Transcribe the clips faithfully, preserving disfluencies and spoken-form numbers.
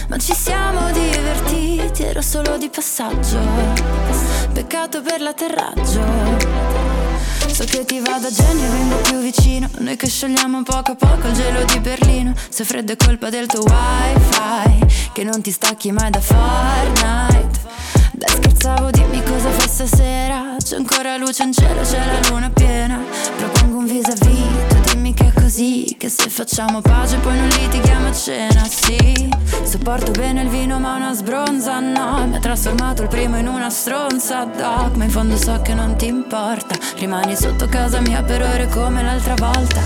ma ci siamo divertiti, ero solo di passaggio. Peccato per l'atterraggio. So che ti va da genio e vengo più vicino. Noi che scegliamo poco a poco il gelo di Berlino. Se freddo è colpa del tuo wifi, che non ti stacchi mai da Fortnite. Dai scherzavo, dimmi cosa fai stasera. C'è ancora luce in cielo, c'è la luna piena. Propongo un vis-à-vis, tu dimmi che è così, che se facciamo pace poi non litighiamo a cena. Sì, sopporto bene il vino ma una sbronza no. Mi ha trasformato il primo in una stronza doc, ma in fondo so che non ti importa. Rimani sotto casa mia per ore come l'altra volta.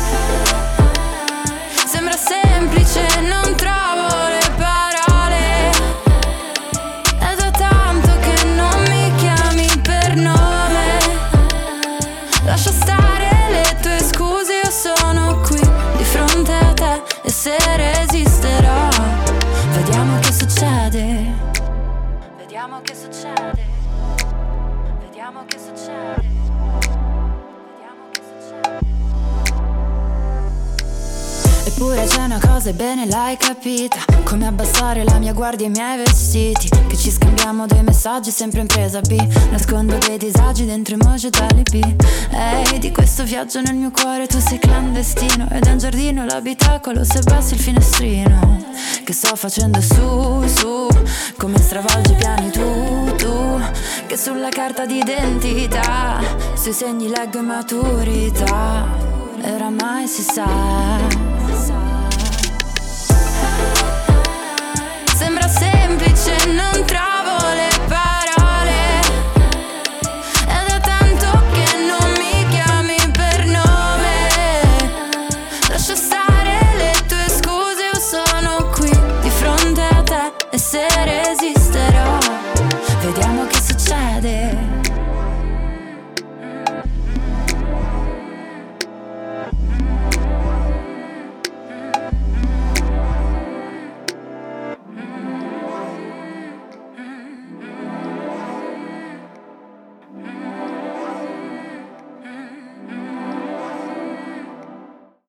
Sembra semplice, non trovo le parole. È da tanto che non mi chiami per nome. Lascia stare le tue scuse, io sono qui di fronte a te. E se resisterò, vediamo che succede. Vediamo che succede. Vediamo che succede. Eppure c'è una cosa e bene l'hai capita, come abbassare la mia guardia e i miei vestiti. Che ci scambiamo dei messaggi sempre in presa B. Nascondo dei disagi dentro emoji tali B. Ehi, di questo viaggio nel mio cuore tu sei clandestino. Ed è un giardino l'abitacolo se abbassi il finestrino. Che sto facendo su, su, come stravolgi i piani tu, tu. Che sulla carta d'identità sui segni leggo immaturità. E oramai si sa. Sembra semplice, non trovo